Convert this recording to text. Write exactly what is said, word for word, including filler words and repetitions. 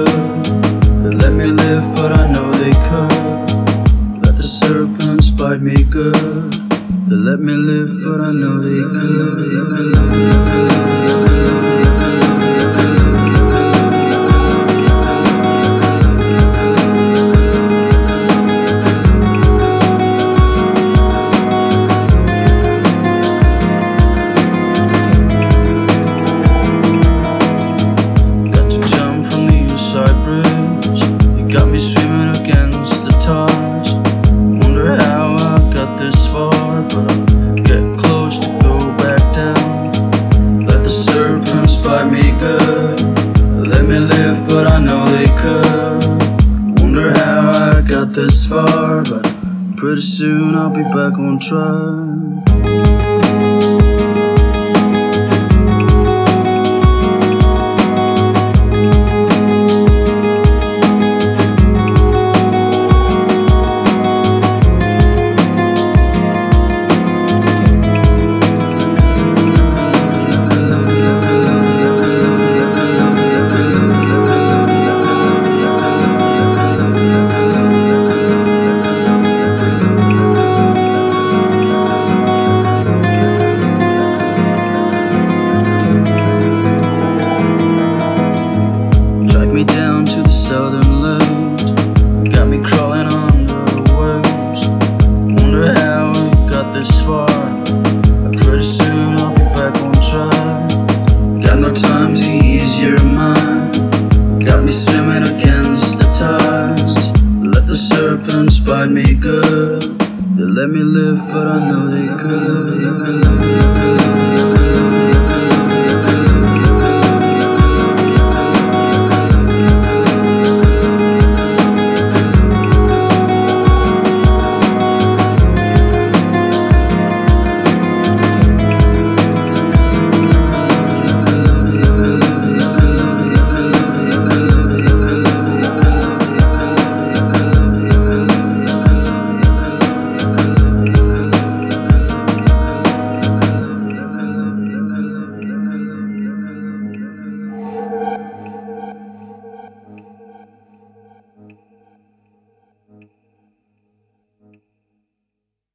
good. They let me live, but I know they could. Let the serpents bite me good. They let me live, but I know they could. Got me swimming against the tides. Wonder how I got this far, but I'm getting close to go back down. Let the serpents bite me good. Let me live, but I know they could. Wonder how I got this far, but pretty soon I'll be back on track. Me down to the southern land, got me crawling under the waves. Wonder how I got this far, but pretty soon I'll be back on track. Got no time to ease your mind, got me swimming against the tides. Let the serpents bite me good. They let me live, but I know they could.